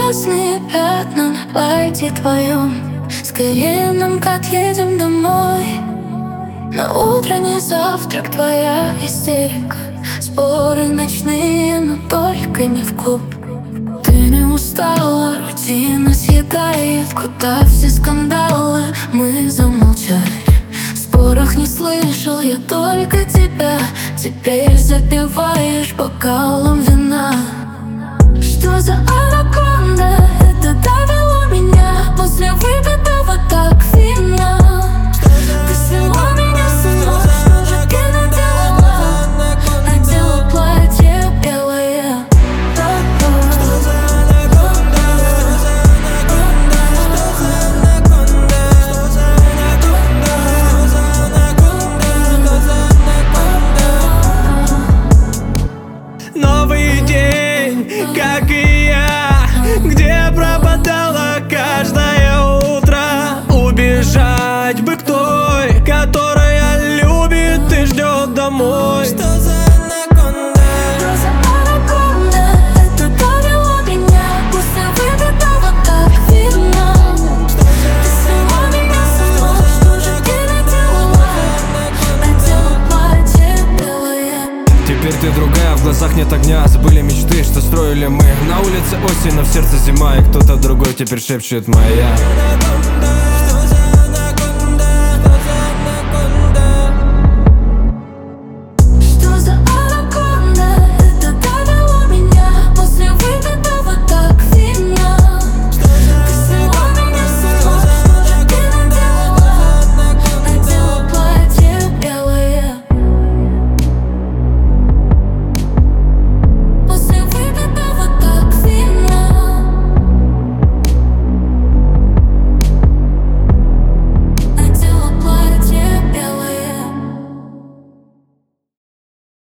красные пятна на платье твоем. Скорее нам отъедем домой. На утренний завтрак твоя истерика, споры ночные, но только не в клуб. Ты не устала, рутина съедает, куда все скандалы, мы замолчали. В спорах не слышал я только тебя, теперь запиваешь бокалом вина. Что за анаконда, это довело меня после выпитого так вина. Ты свела меня с ума, что же ты наделала? Надела платье белое. Что за анаконда? Что за анаконда? Что за анаконда? Что за анаконда? Что за анаконда? Новый день, как и я, где пропадала каждое утро. Убежать бы к той, которая любит и ждет домой. Что за анаконда? Что за анаконда, это довело меня после выпитого так вина. Ты свела меня с ума, что же ты наделала? Надела платье белое. Теперь ты другая, в глазах нет огня. Забыли мечты, что строили мы. На улице осень, но в сердце зима. И кто-то другой теперь шепчет моя.